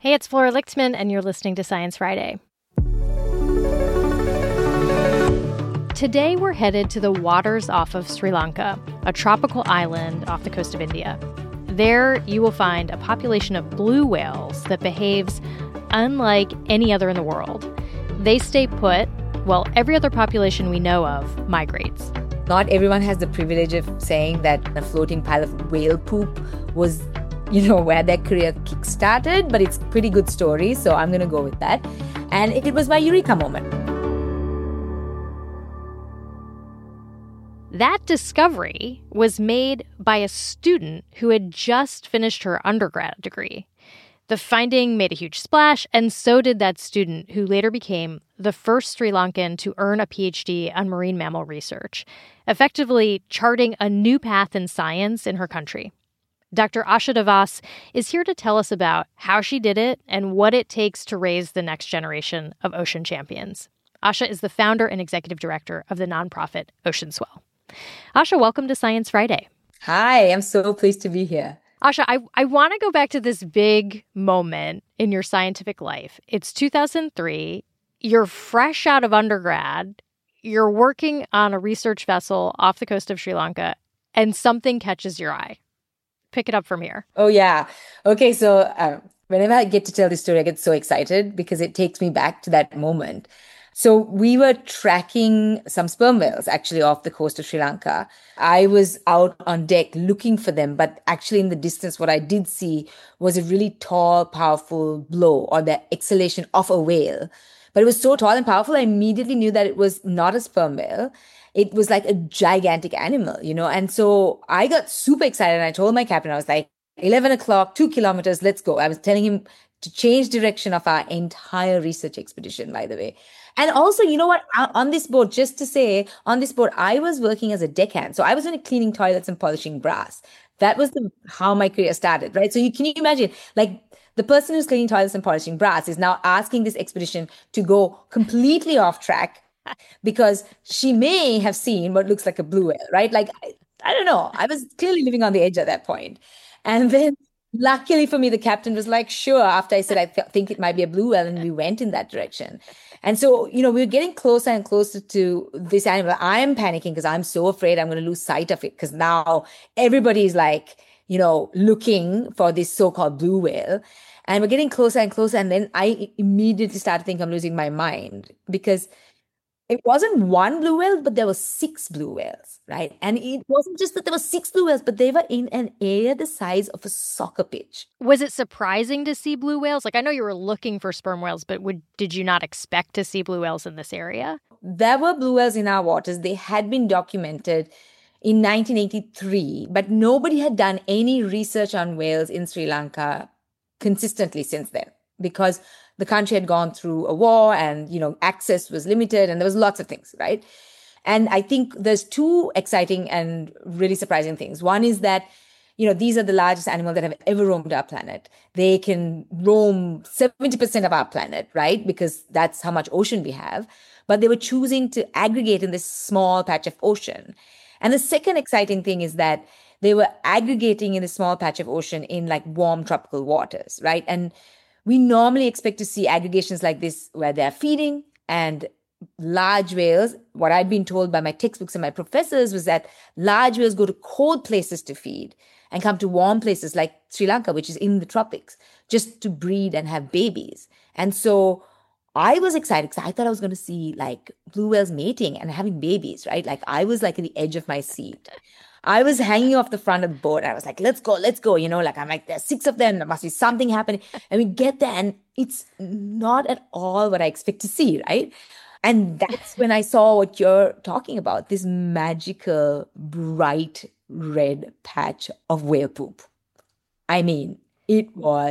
Hey, it's Flora Lichtman, and you're listening to Science Friday. Today, we're headed to the waters off of Sri Lanka, a tropical island off the coast of India. There, you will find a population of blue whales that behaves unlike any other in the world. They stay put, while every other population we know of migrates. Not everyone has the privilege of saying that a floating pile of whale poop was, where their career kick-started, but it's a pretty good story, so I'm going to go with that. And it was my eureka moment. That discovery was made by a student who had just finished her undergrad degree. The finding made a huge splash, and so did that student, who later became the first Sri Lankan to earn a PhD on marine mammal research, effectively charting a new path in science in her country. Dr. Asha Devas is here to tell us about how she did it and what it takes to raise the next generation of ocean champions. Asha is the founder and executive director of the nonprofit Ocean Swell. Asha, welcome to Science Friday. Hi, I'm so pleased to be here. Asha, I want to go back to this big moment in your scientific life. It's 2003. You're fresh out of undergrad. You're working on a research vessel off the coast of Sri Lanka, and something catches your eye. Pick it up from here. Oh, yeah. Okay, so whenever I get to tell this story, I get so excited because it takes me back to that moment. So we were tracking some sperm whales actually off the coast of Sri Lanka. I was out on deck looking for them, but actually in the distance, what I did see was a really tall, powerful blow or the exhalation of a whale. But it was so tall and powerful, I immediately knew that it was not a sperm whale. It was like a gigantic animal, And so I got super excited and I told my captain, I was like, 11 o'clock, 2 kilometers, let's go. I was telling him to change direction of our entire research expedition, by the way. And also, you know what? On this boat, just to say, on this boat, I was working as a deckhand. So I was only cleaning toilets and polishing brass. That was how my career started, right? So can you imagine, like, the person who's cleaning toilets and polishing brass is now asking this expedition to go completely off track because she may have seen what looks like a blue whale, right? Like, I don't know. I was clearly living on the edge at that point. And then luckily for me, the captain was like, sure, after I said, I think it might be a blue whale, and we went in that direction. And so, we were getting closer and closer to this animal. I'm panicking because I'm so afraid I'm going to lose sight of it because now everybody's like, looking for this so-called blue whale. And we're getting closer and closer. And then I immediately started thinking I'm losing my mind because it wasn't one blue whale, but there were 6 blue whales, right? And it wasn't just that there were 6 blue whales, but they were in an area the size of a soccer pitch. Was it surprising to see blue whales? Like, I know you were looking for sperm whales, but did you not expect to see blue whales in this area? There were blue whales in our waters. They had been documented in 1983, but nobody had done any research on whales in Sri Lanka consistently since then because the country had gone through a war and, access was limited and there was lots of things, right? And I think there's 2 exciting and really surprising things. One is that, these are the largest animals that have ever roamed our planet. They can roam 70% of our planet, right? Because that's how much ocean we have. But they were choosing to aggregate in this small patch of ocean. And the second exciting thing is that they were aggregating in a small patch of ocean in like warm tropical waters, right? And we normally expect to see aggregations like this where they're feeding, and large whales, what I'd been told by my textbooks and my professors was that large whales go to cold places to feed and come to warm places like Sri Lanka, which is in the tropics, just to breed and have babies. And so I was excited because I thought I was going to see like blue whales mating and having babies, right? Like I was like at the edge of my seat. I was hanging off the front of the boat. I was like, let's go. Like, I'm like, there's 6 of them. There must be something happening. And we get there and it's not at all what I expect to see, right? And that's when I saw what you're talking about, this magical, bright red patch of whale poop. I mean, it's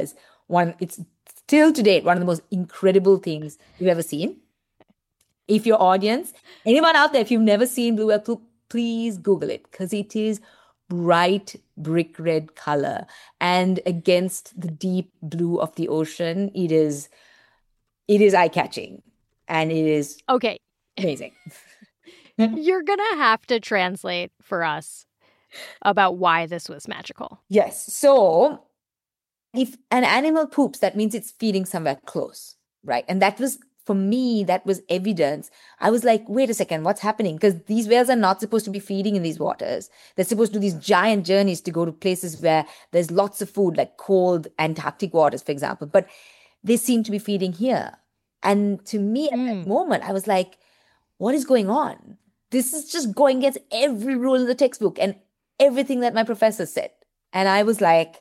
still to date one of the most incredible things you've ever seen. If your audience, anyone out there, if you've never seen blue whale poop, please Google it because it is bright brick red color. And against the deep blue of the ocean, it is eye-catching. And it is amazing. You're going to have to translate for us about why this was magical. Yes. So if an animal poops, that means it's feeding somewhere close, right? And that was, for me, that was evidence. I was like, wait a second, what's happening? Because these whales are not supposed to be feeding in these waters. They're supposed to do these giant journeys to go to places where there's lots of food, like cold Antarctic waters, for example. But they seem to be feeding here. And to me, at that moment, I was like, what is going on? This is just going against every rule in the textbook and everything that my professor said. And I was like,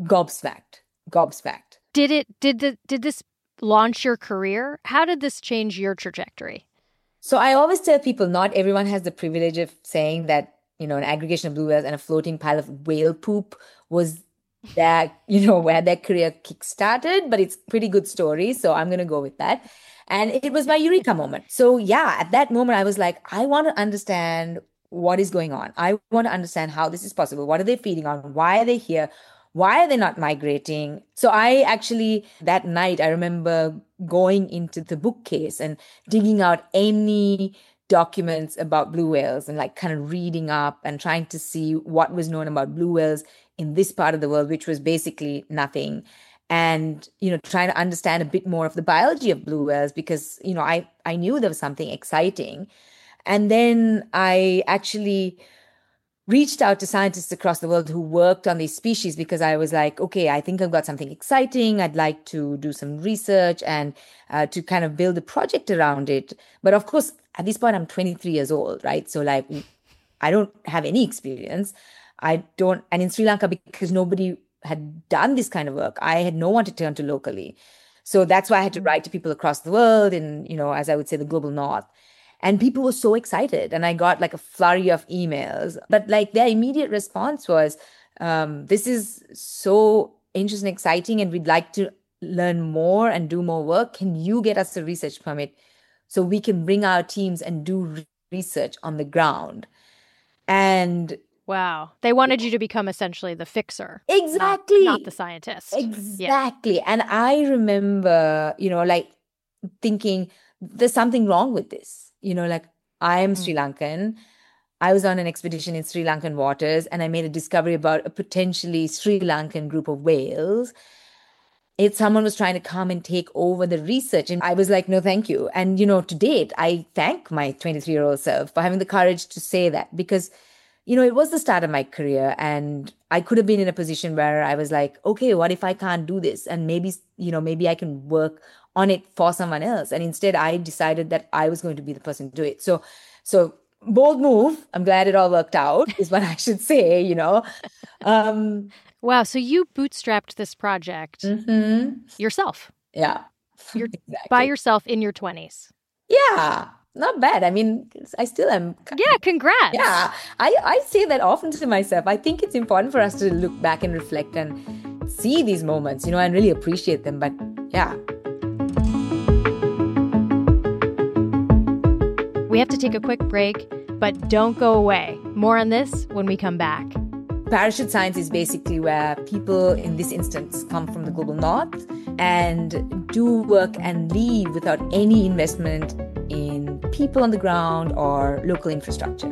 gobsmacked. Did this launch your career? How did this change your trajectory? So I always tell people not everyone has the privilege of saying that, an aggregation of blue whales and a floating pile of whale poop was that, where their career kickstarted, but it's a pretty good story. So I'm going to go with that. And it was my eureka moment. So yeah, at that moment, I was like, I want to understand what is going on. I want to understand how this is possible. What are they feeding on? Why are they here? Why are they not migrating? So I actually, that night, I remember going into the bookcase and digging out any documents about blue whales and like kind of reading up and trying to see what was known about blue whales in this part of the world, which was basically nothing. And, trying to understand a bit more of the biology of blue whales because, I knew there was something exciting. And then I actually reached out to scientists across the world who worked on these species because I was like, okay, I think I've got something exciting. I'd like to do some research and to kind of build a project around it. But of course, at this point, I'm 23 years old, right? So like, I don't have any experience. And in Sri Lanka, because nobody had done this kind of work, I had no one to turn to locally. So that's why I had to write to people across the world in, as I would say, the global north. And people were so excited. And I got like a flurry of emails. But like their immediate response was, this is so interesting, exciting, and we'd like to learn more and do more work. Can you get us a research permit so we can bring our teams and do research on the ground? And wow. They wanted you to become essentially the fixer. Exactly. Not the scientist. Exactly. Yeah. And I remember, like thinking there's something wrong with this. Like I am Sri Lankan. I was on an expedition in Sri Lankan waters and I made a discovery about a potentially Sri Lankan group of whales. Someone was trying to come and take over the research. And I was like, no, thank you. And, to date, I thank my 23-year-old self for having the courage to say that because it was the start of my career and I could have been in a position where I was like, okay, what if I can't do this? And maybe I can work on it for someone else. And instead I decided that I was going to be the person to do it. So bold move. I'm glad it all worked out is what I should say, Wow. So you bootstrapped this project yourself. Yeah. You're exactly. By yourself in your 20s. Yeah. Not bad. I mean, I still am. Yeah, congrats. Yeah, I say that often to myself. I think it's important for us to look back and reflect and see these moments, and really appreciate them. But yeah. We have to take a quick break, but don't go away. More on this when we come back. Parachute science is basically where people, in this instance, come from the global north and do work and leave without any investment in people on the ground or local infrastructure.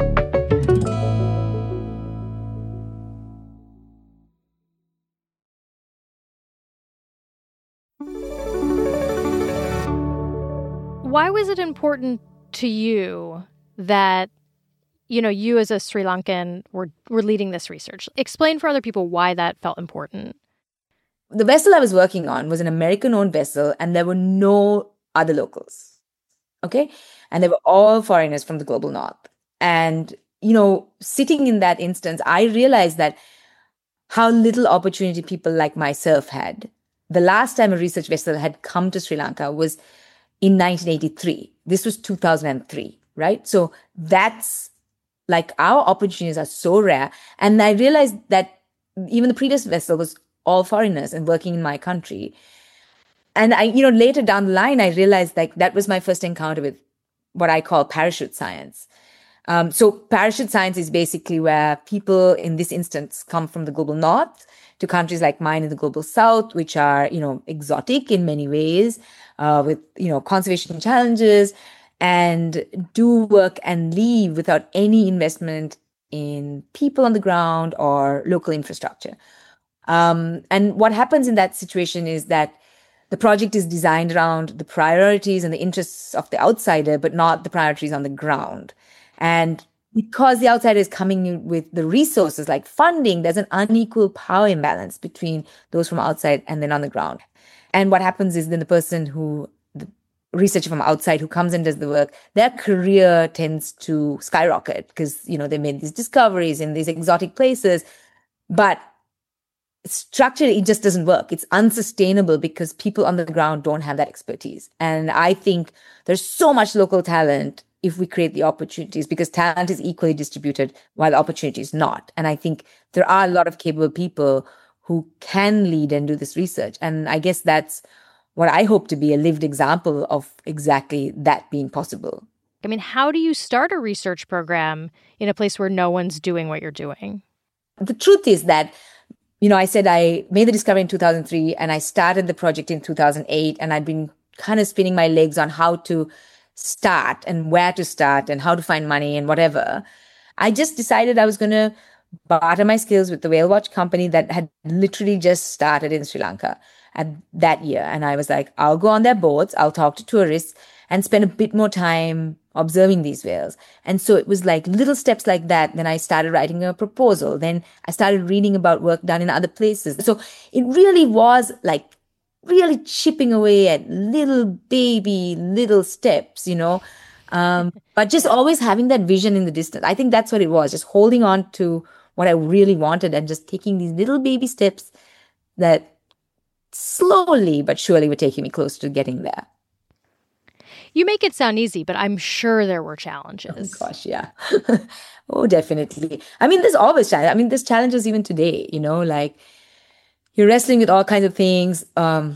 Why was it important to you that, you as a Sri Lankan were leading this research? Explain for other people why that felt important. The vessel I was working on was an American-owned vessel, and there were no other locals. Okay. And they were all foreigners from the global north. And, sitting in that instance, I realized that how little opportunity people like myself had. The last time a research vessel had come to Sri Lanka was in 1983. This was 2003, right? So that's like our opportunities are so rare. And I realized that even the previous vessel was all foreigners and working in my country. And I, later down the line, I realized like that was my first encounter with what I call parachute science. So parachute science is basically where people in this instance come from the global north to countries like mine in the global south, which are, exotic in many ways, with, conservation challenges, and do work and leave without any investment in people on the ground or local infrastructure. And what happens in that situation is that the project is designed around the priorities and the interests of the outsider, but not the priorities on the ground. And because the outsider is coming in with the resources like funding, there's an unequal power imbalance between those from outside and then on the ground. And what happens is then the researcher from outside who comes and does the work, their career tends to skyrocket because, they made these discoveries in these exotic places. But structurally, it just doesn't work. It's unsustainable because people on the ground don't have that expertise. And I think there's so much local talent if we create the opportunities, because talent is equally distributed while the opportunity is not. And I think there are a lot of capable people who can lead and do this research. And I guess that's what I hope to be, a lived example of exactly that being possible. I mean, how do you start a research program in a place where no one's doing what you're doing? The truth is that, I said I made the discovery in 2003 and I started the project in 2008, and I'd been kind of spinning my legs on how to start and where to start and how to find money and whatever. I just decided I was going to barter my skills with the whale watch company that had literally just started in Sri Lanka at that year. And I was like, I'll go on their boats, I'll talk to tourists and spend a bit more time observing these whales. And so it was like little steps like that. Then I started writing a proposal. Then I started reading about work done in other places. So it really was like really chipping away at little steps, but just always having that vision in the distance. I think that's what it was, just holding on to what I really wanted and just taking these little baby steps that slowly but surely were taking me close to getting there. You make it sound easy, but I'm sure there were challenges. Oh gosh, yeah. Oh, definitely. I mean, there's always challenges. I mean, there's challenges even today, like you're wrestling with all kinds of things. I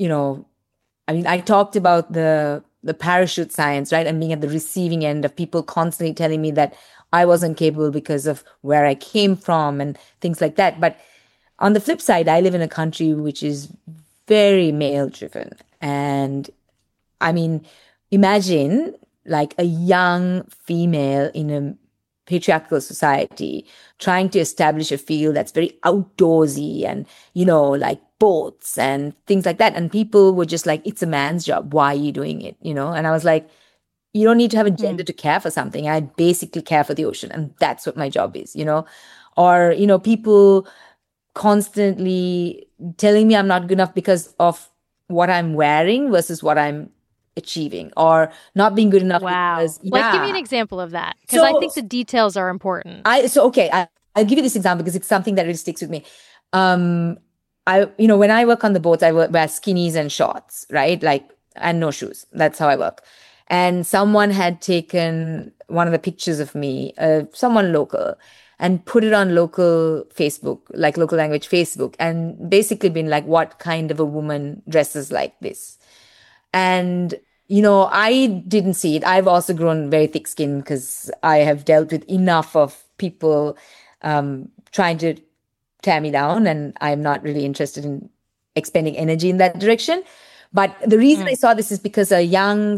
mean, I talked about the parachute science, right? And being at the receiving end of people constantly telling me that I wasn't capable because of where I came from and things like that. But on the flip side, I live in a country which is very male driven. And I mean, imagine like a young female in a patriarchal society trying to establish a field that's very outdoorsy and, like boats and things like that. And people were just like, it's a man's job. Why are you doing it? And I was like, you don't need to have a gender to care for something. I basically care for the ocean. And that's what my job is, or, people constantly telling me I'm not good enough because of what I'm wearing versus what I'm achieving, or not being good enough. Wow. Because, give me an example of that, because I think the details are important. I'll give you this example because it's something that really sticks with me. When I work on the boats, I wear skinnies and shorts, right? And no shoes. That's how I work. And someone had taken one of the pictures of me, someone local, and put it on local Facebook, like local language Facebook, and basically been like, what kind of a woman dresses like this? And, I didn't see it. I've also grown very thick skinned because I have dealt with enough of people trying to tear me down, and I'm not really interested in expending energy in that direction. But the reason I saw this is because a young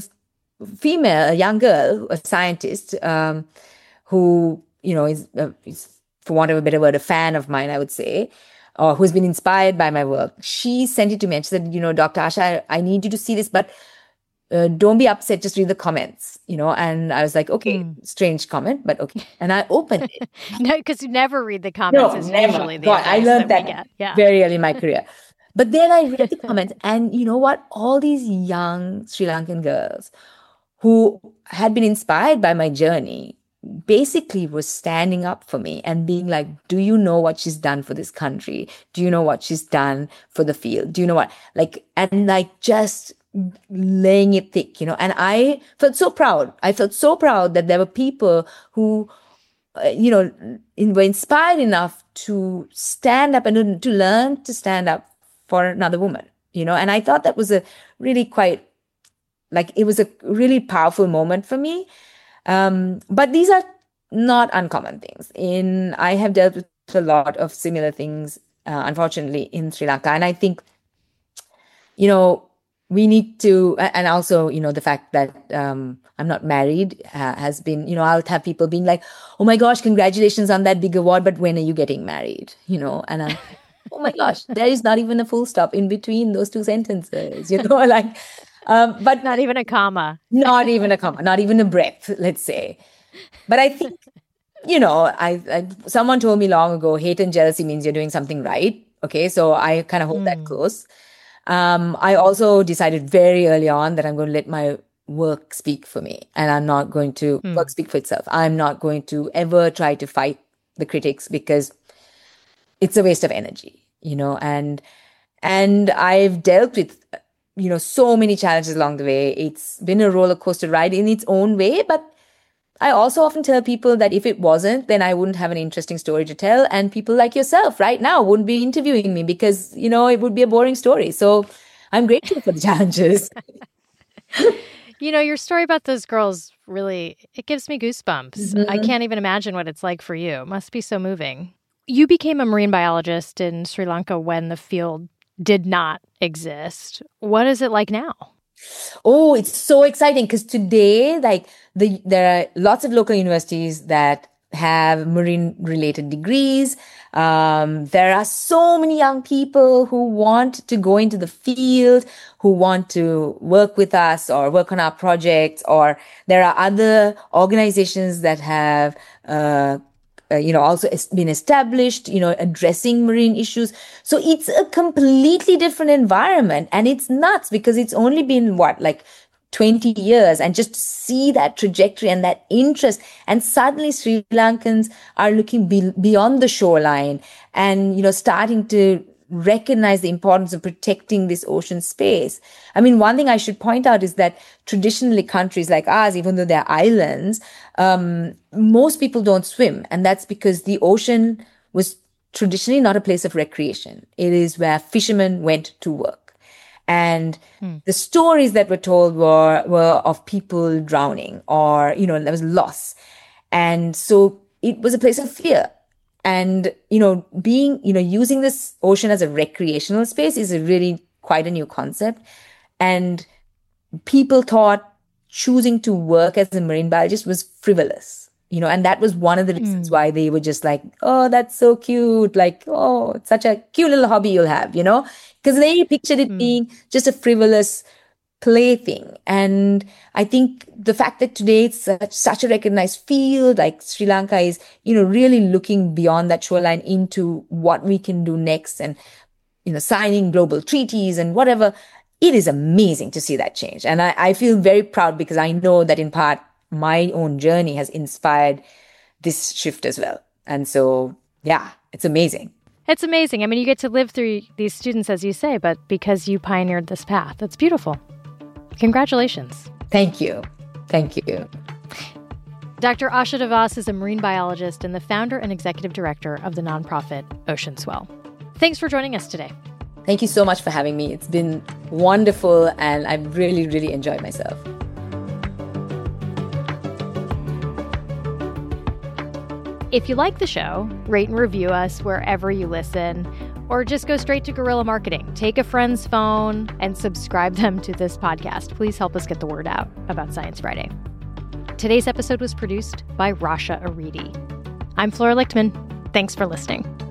girl, a scientist, who, is, for want of a better word, a fan of mine, I would say, or who's been inspired by my work. She sent it to me and she said, Dr. Asha, I need you to see this, but don't be upset, just read the comments, and I was like, okay, strange comment, but okay. And I opened it. No, because you never read the comments. No, never. Usually the I learned that very early in my career. But then I read the comments, and you know what? All these young Sri Lankan girls who had been inspired by my journey basically was standing up for me and being like, do you know what she's done for this country? Do you know what she's done for the field? Do you know what? Just laying it thick, and I felt so proud. I felt so proud that there were people who, were inspired enough to stand up and to learn to stand up for another woman, and I thought that was a really it was a really powerful moment for me. But these are not uncommon things. I have dealt with a lot of similar things, unfortunately, in Sri Lanka. And I think, we need to, and also, the fact that I'm not married has been, I'll have people being like, oh my gosh, congratulations on that big award, but when are you getting married? And I'm, oh my gosh, there is not even a full stop in between those two sentences, but not even a comma. Not even a comma, not even a breath, let's say. But I think, someone told me long ago, hate and jealousy means you're doing something right. Okay, so I kind of hold that close. I also decided very early on that I'm going to let my work speak for me, and I'm not going to work speak for itself. I'm not going to ever try to fight the critics because it's a waste of energy, and I've dealt with, so many challenges along the way. It's been a roller coaster ride in its own way, but I also often tell people that if it wasn't, then I wouldn't have an interesting story to tell. And people like yourself right now wouldn't be interviewing me because, it would be a boring story. So I'm grateful for the challenges. Your story about those girls really, it gives me goosebumps. I can't even imagine what it's like for you. It must be so moving. You became a marine biologist in Sri Lanka when the field did not exist. What is it like now? Oh, it's so exciting because today, there are lots of local universities that have marine-related degrees. There are so many young people who want to go into the field, who want to work with us or work on our projects, or there are other organizations that have also been established, addressing marine issues. So it's a completely different environment, and it's nuts because it's only been 20 years, and just to see that trajectory and that interest, and suddenly Sri Lankans are looking beyond the shoreline and, starting to recognize the importance of protecting this ocean space. I mean, one thing I should point out is that traditionally countries like ours, even though they're islands, most people don't swim. And that's because the ocean was traditionally not a place of recreation. It is where fishermen went to work. And the stories that were told were of people drowning or, there was loss. And so it was a place of fear. And, using this ocean as a recreational space is really quite a new concept. And people thought choosing to work as a marine biologist was frivolous, and that was one of the reasons why they were just like, oh, that's so cute. It's such a cute little hobby you'll have, because they pictured it being just a frivolous plaything. And I think the fact that today it's such a recognized field, like Sri Lanka is, really looking beyond that shoreline into what we can do next and, signing global treaties and whatever. It is amazing to see that change. And I feel very proud because I know that in part my own journey has inspired this shift as well. And so, yeah, it's amazing. It's amazing. I mean, you get to live through these students, as you say, but because you pioneered this path, it's beautiful. Congratulations. Thank you. Thank you. Dr. Asha De Vos is a marine biologist and the founder and executive director of the nonprofit Ocean Swell. Thanks for joining us today. Thank you so much for having me. It's been wonderful, and I've really, really enjoyed myself. If you like the show, rate and review us wherever you listen, or just go straight to guerrilla marketing. Take a friend's phone and subscribe them to this podcast. Please help us get the word out about Science Friday. Today's episode was produced by Rasha Aridi. I'm Flora Lichtman. Thanks for listening.